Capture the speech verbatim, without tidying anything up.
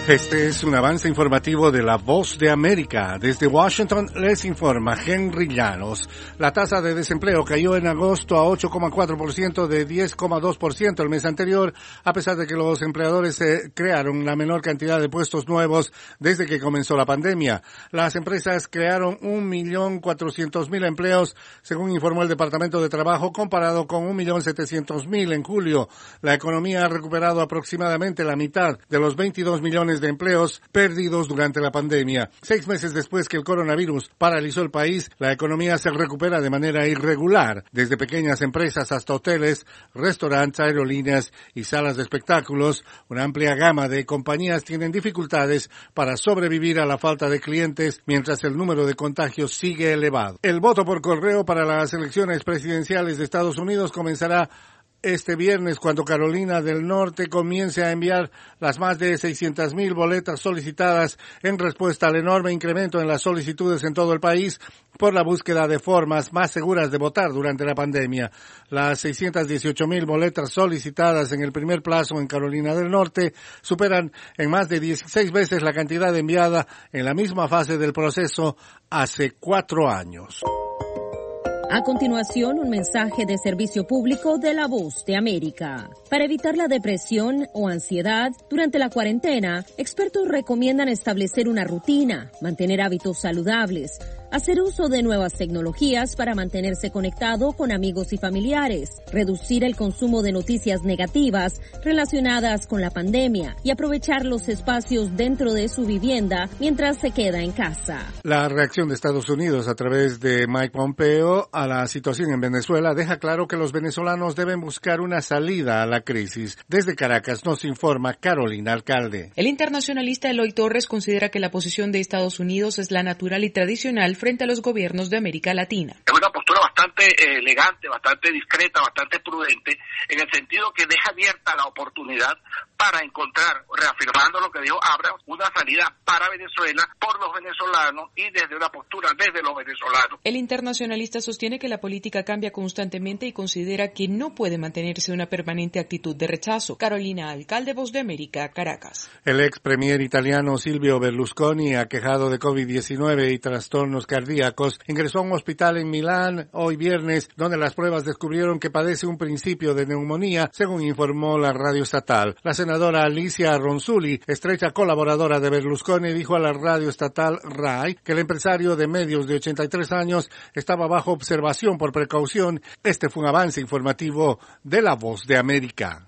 Este es un avance informativo de La Voz de América. Desde Washington les informa Henry Llanos. La tasa de desempleo cayó en agosto a ocho coma cuatro por ciento de diez coma dos por ciento el mes anterior, a pesar de que los empleadores eh, crearon la menor cantidad de puestos nuevos desde que comenzó la pandemia. Las empresas crearon un millón cuatrocientos mil empleos, según informó el Departamento de Trabajo, comparado con un millón setecientos mil en julio. La economía ha recuperado aproximadamente la mitad de los veintidós millones de empleos perdidos durante la pandemia. Seis meses después que el coronavirus paralizó el país, la economía se recupera de manera irregular, desde pequeñas empresas hasta hoteles, restaurantes, aerolíneas y salas de espectáculos. Una amplia gama de compañías tienen dificultades para sobrevivir a la falta de clientes, mientras el número de contagios sigue elevado. El voto por correo para las elecciones presidenciales de Estados Unidos comenzará este viernes, cuando Carolina del Norte comience a enviar las más de seiscientas mil boletas solicitadas en respuesta al enorme incremento en las solicitudes en todo el país por la búsqueda de formas más seguras de votar durante la pandemia. Las seiscientas dieciocho mil boletas solicitadas en el primer plazo en Carolina del Norte superan en más de dieciséis veces la cantidad enviada en la misma fase del proceso hace cuatro años. A continuación, un mensaje de servicio público de La Voz de América. Para evitar la depresión o ansiedad durante la cuarentena, expertos recomiendan establecer una rutina, mantener hábitos saludables, hacer uso de nuevas tecnologías para mantenerse conectado con amigos y familiares, reducir el consumo de noticias negativas relacionadas con la pandemia y aprovechar los espacios dentro de su vivienda mientras se queda en casa. La reacción de Estados Unidos a través de Mike Pompeo a la situación en Venezuela deja claro que los venezolanos deben buscar una salida a la crisis. Desde Caracas nos informa Carolina Alcalde. El internacionalista Eloy Torres considera que la posición de Estados Unidos es la natural y tradicional frente a los gobiernos de América Latina. Es una postura bastante eh, elegante, bastante discreta, bastante prudente, en el sentido que deja abierta la oportunidad para encontrar, reafirmando lo que dijo Abrams, una salida para Venezuela, por los venezolanos y desde una postura desde los venezolanos. El internacionalista sostiene que la política cambia constantemente y considera que no puede mantenerse una permanente actitud de rechazo. Carolina Alcalde, Voz de América, Caracas. El ex premier italiano Silvio Berlusconi, aquejado de COVID diecinueve y trastornos cardíacos, ingresó a un hospital en Milán hoy viernes, donde las pruebas descubrieron que padece un principio de neumonía, según informó la radio estatal. La senadora Alicia Ronzulli, estrecha colaboradora de Berlusconi, dijo a la radio estatal RAI que el empresario de medios de ochenta y tres años estaba bajo observación por precaución. Este fue un avance informativo de La Voz de América.